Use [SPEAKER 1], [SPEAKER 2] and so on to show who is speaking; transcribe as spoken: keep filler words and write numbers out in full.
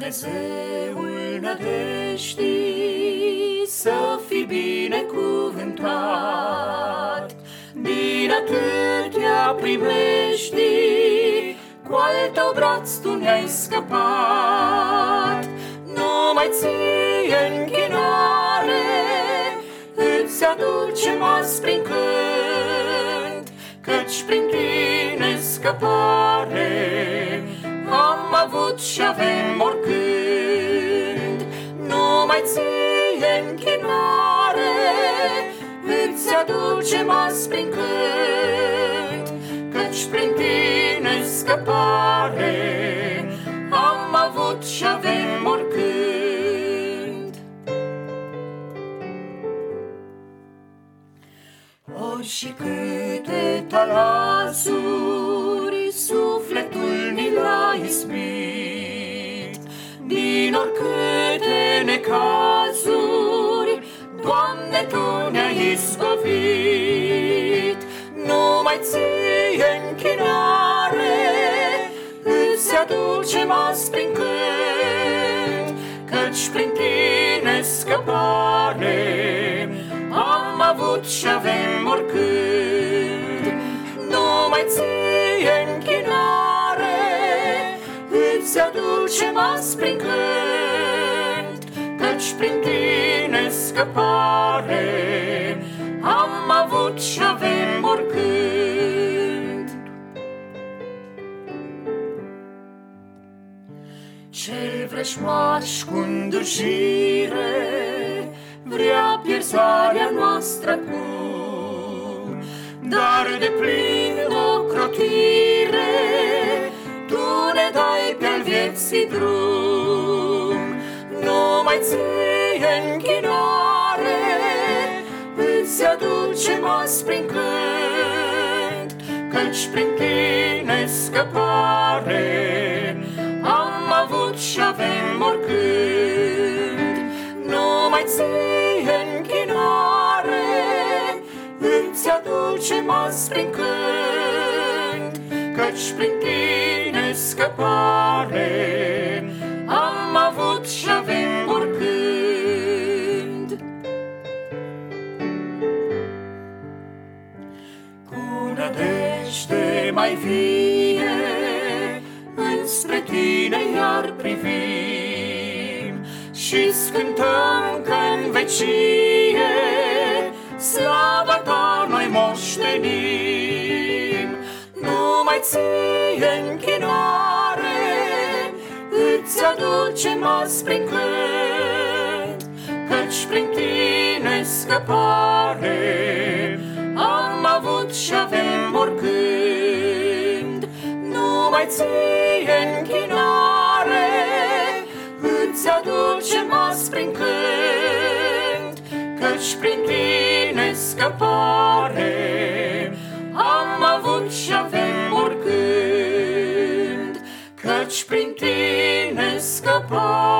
[SPEAKER 1] Dumnezeul nădejdii, să fii binecuvântat, din atâtea primejdii, cu al tău braț tu ne-ai scăpat. Numai ție închinare îți aducem azi prin cânt, căci prin tine scăpare am avut și avem oricând. Numai ție închinare îți aducem azi prin cânt, căci prin tine scăpare am avut și avem oricând. Ori și câte talasuri sufletul ni l-a ispit, din oricâte necazuri, Doamne, Tu ne-ai izbăvit. Numai ție închinare îți aducem azi prin cânt, căci prin tine scăpare am avut și avem oricând. Numai ție închinare îți aducem azi prin cânt, căci prin tine scăpare am avut și avem oricând. Cel vrăjmaș cu îndurjire vrea pierzarea noastră acum, dar de plin ocrotire Tu ne dai pe-al vieții drum. Numai ție închinare îți aducem azi prin cânt, căci prin tine scăpare am avut și avem oricând. Numai ție închinare îți aducem azi prin cânt, căci prin tine scăpare am avut și avem oricând. Cu nădejde mai vie înspre tine iar privim și scântăm că-n vecie slava ta noi moștenim. Numai ție închinare îți aducem azi prin cânt, căci prin tine scăpare am avut și avem oricând. Numai ție închinare îți aducem azi prin cânt, căci prin tine scăpare am avut și avem oricând, căci prin tine scăpare